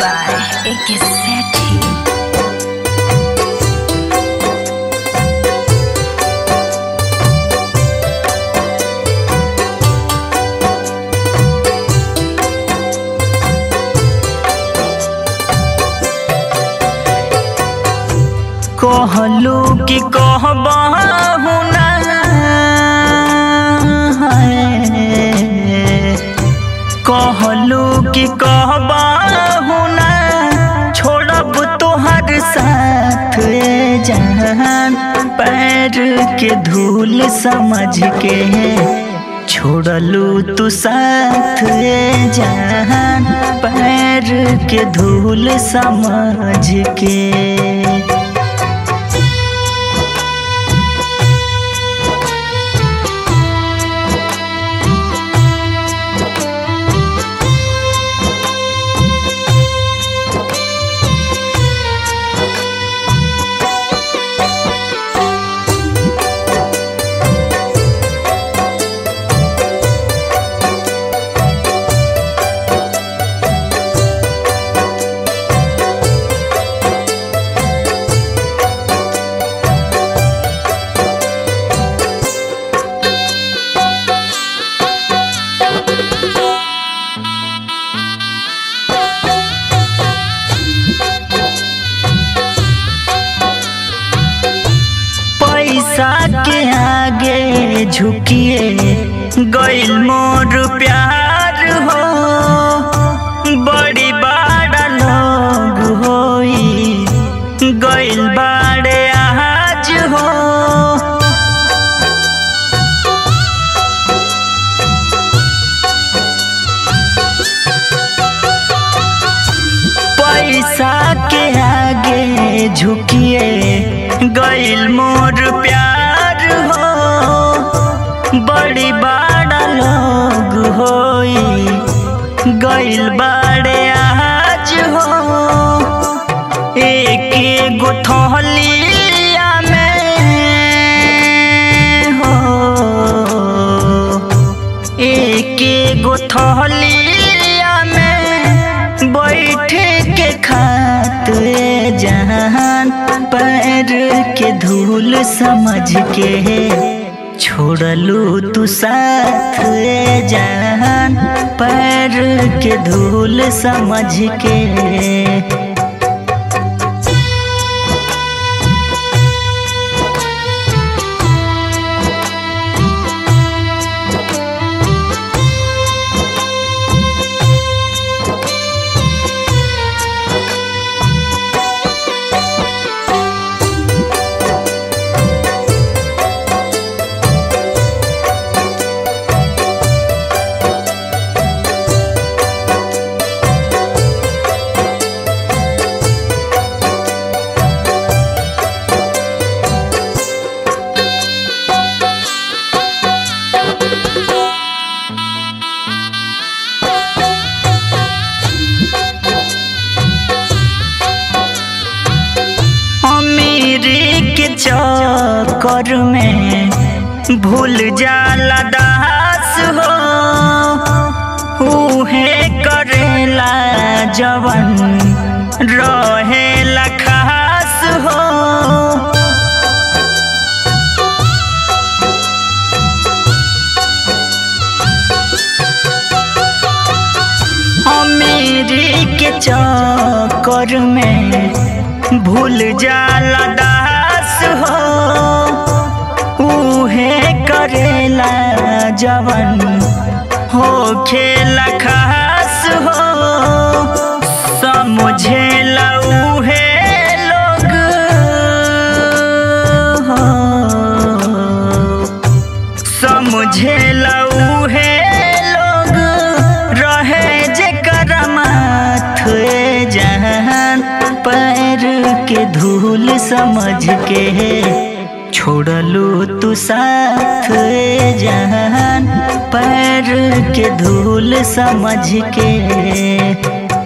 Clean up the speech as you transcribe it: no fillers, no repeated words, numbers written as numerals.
by AK Sethi. कहलू कि कहबहु ना कहलू कि कहबहु ना छोड़ब तोहर साथ जहान पैर के धूल समझ के छोड़लू तू साथ जहान पैर के धूल समझ के। पैसा के आगे झुकिए गइल मोर प्यार हो बड़ी बड़ा लोग होई गइल बाड़े आज हो। पैसा के आगे झुकिए गइल मोर प्यार हो बड़ी बड़ा लोग होई गइल बाड़े आज हो। एक गो थलिया में हो एक गो थलिया में बैठे के खाते जहान पैर के धूल समझ के छोड़लू तू साथ जहान पैर के धूल समझ के। चक्कर में भूल जाला दास हो उहे करेला जवन रहेला खास हो। अमीरी के चक्कर में भूल जाला दास हो उहे करेला जवन हो खेला खास हो। समझेला उहे लोग हो समझेला उहे लोग रहे जेकर माथ जहान पैर के धूल समझ के छोड़लू तू साथ जहान पैर के धूल समझ के।